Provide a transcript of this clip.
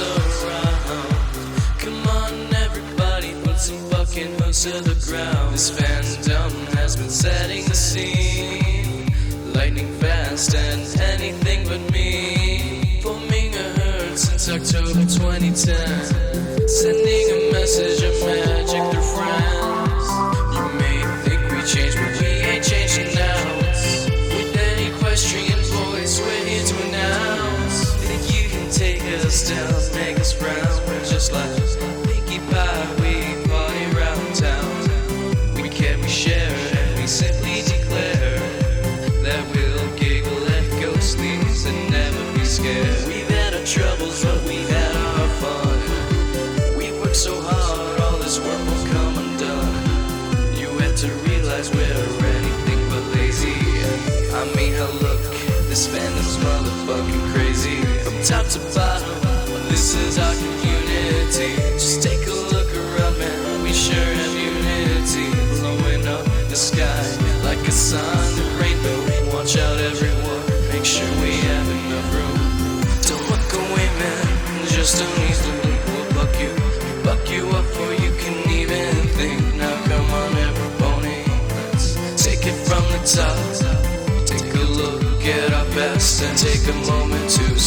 around. Come on, everybody, put some fucking hooks to the ground. This fandom has been setting the scene, lightning fast and anything but me. 4 megahertz since October 2010, sending a message of magic through friends. You may think we changed, but we ain't changing now. With an equestrian voice, we're here to announce that you can take us down, make us brown. We're just like Pinkie Pie, we party around town. We care, we share, and we simply declare that we'll giggle at ghostlies and never be scared. We've had our troubles, but we've had our fun. We worked so hard, all this work will come undone. You have to realize we're anything but lazy. I mean, hell, look, this fandom's motherfucking crazy. From top to bottom, this is our community. Just take a look around, man, we sure have unity. Blowing up the sky like a sun and rainbow. Watch out, everyone, make sure we have enough room. Don't look away, man, just don't easily. We'll buck you up before you can even think. Now come on, everybody, let's take it from the top. Take a look at our best and take a moment to